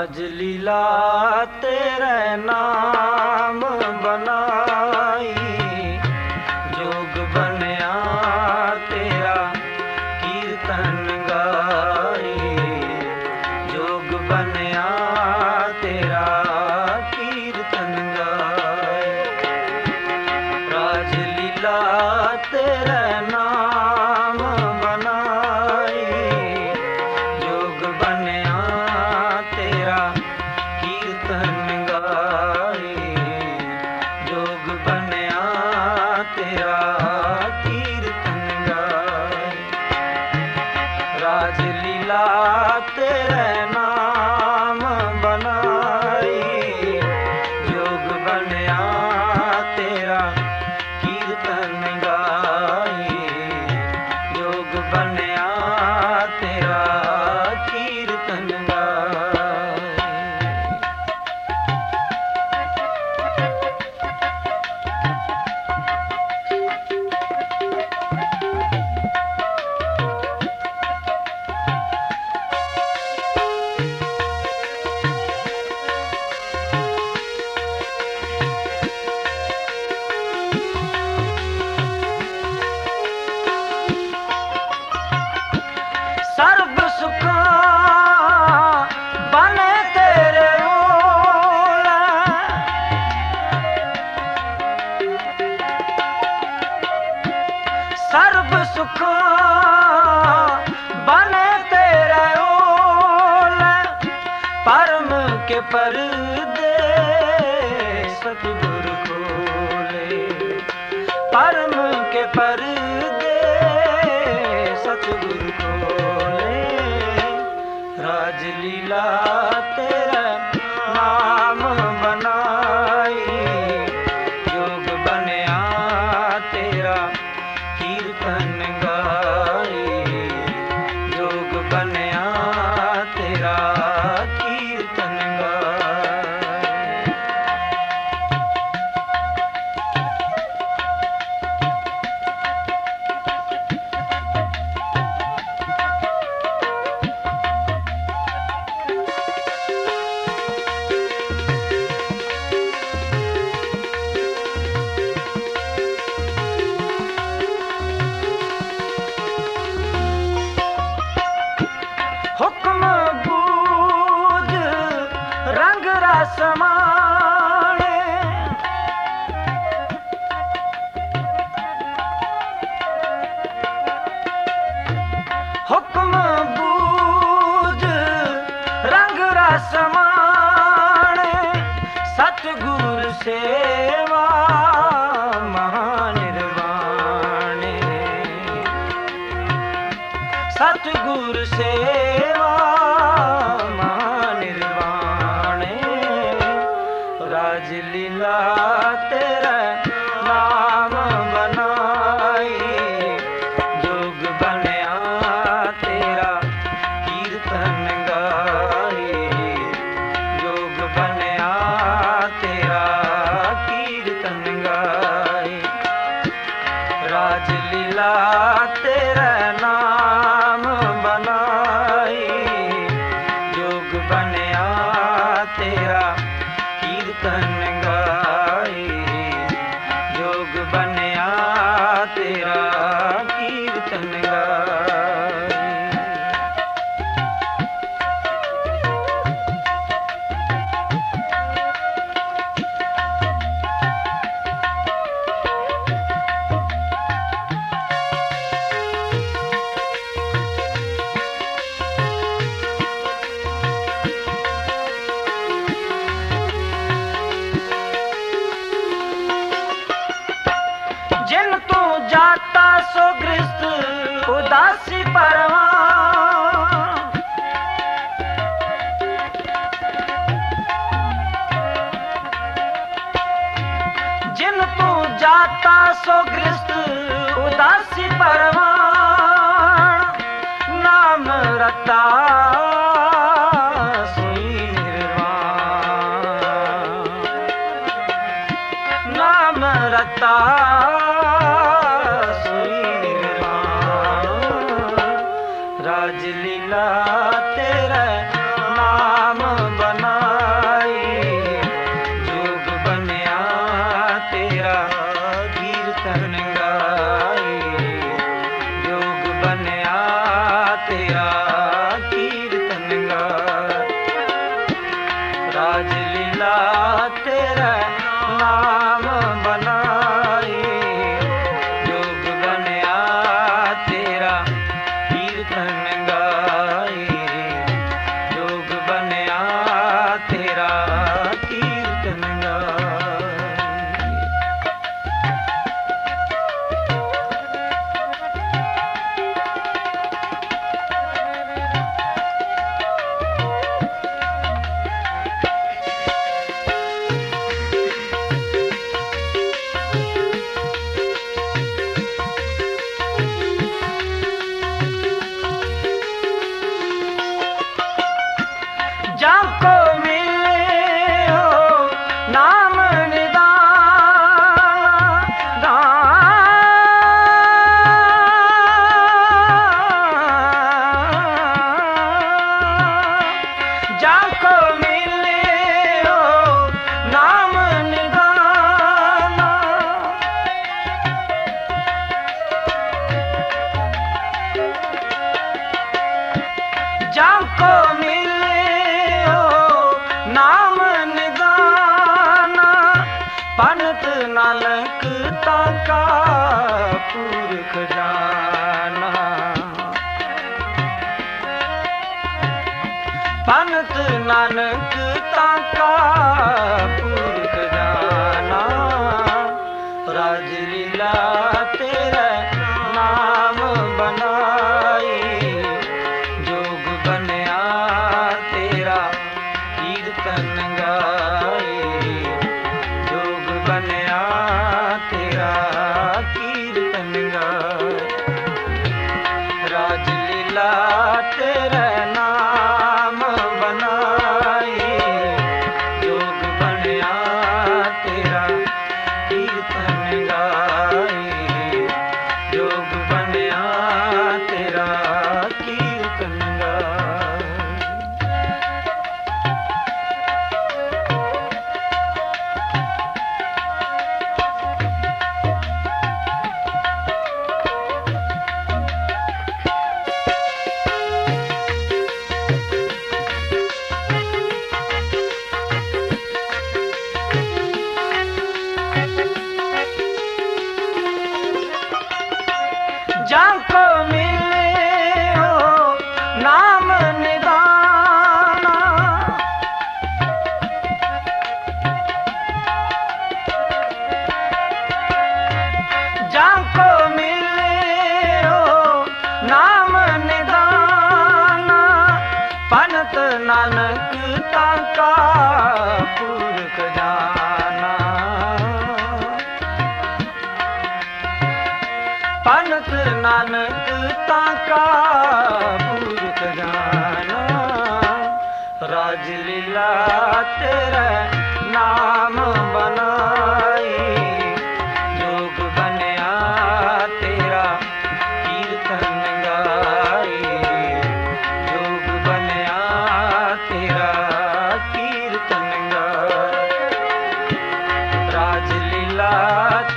राजलीला तेरे नाम बनाई, जोग बनया तेरा कीर्तन गाई, जोग बनया तेरा कीर्तन गाई। राजलीला तेरे नाम बनाई, जोग बनया तेरा कीर्तन गाई, जोग बनया तेरा कीर्तन गाई। राजलीला तेरे नाम बनाई, जोग बनया तेरा कीर्तन गाई, जोग बनया तेरा कीर्तन गाई। सर्ब सुखा बने तेरे ओल, सर्ब सुखा बने तेरे ओल, परम के पर्दे सतगुरु खोले, परम के पर्दे सतगुरु खोले। राजलीला तेरा नाम बनाई, जोग बनया तेरा कीर्तन गाई, जोग बनया तेरा कीर्तन गाई। हुक्म बूझ रंग रस माणे, हुक्म बूझ रंग रस माणे, सतगुर सेवा महानिर्वाणे, सतगुर सेवा महानिर्वाणे। राजलीला तेरा नाम बनाई, जोग बनया तेरा कीर्तन गाई, जोग बनया तेरा कीर्तन गाई। राजलीला तेरा नाम बनाई, जोग बनया तेरा कीर्तन गाई, जोग बनया तेरा कीर्तन गाई। जिन तू जाता सो गृहस्थ उदासी परवान, जिन तू जाता सो गृहस्थ उदासी परवान, नाम रता सोई निर्वाण, नाम रता सोई निर्वाण। राजलीला तेरा नाम बना पंत नानक ताका पुरख जाना। पंत नानक ताका पुरख जाना। राजलीला तेरा नाम बनाई, जोग बनया तेरा कीर्तन गाए। जोग बनया तेरा कीर्तन गाए। राजलीला तेरा नाम बनाई, जोग बनया तेरा कीर्तन गाए। जोग बनया तेरा कीर्तन गाए। जाको मिले हो नाम निदाना। जाको मिले हो नाम निदाना। पंत नानक ताका पुरख जाना। पंत नानक ताका पुरख जाना। राजलीला तेरा नाम बनाई, जोग बनया तेरा कीर्तन गाए। जोग बनया तेरा कीर्तन गाए। राजलीला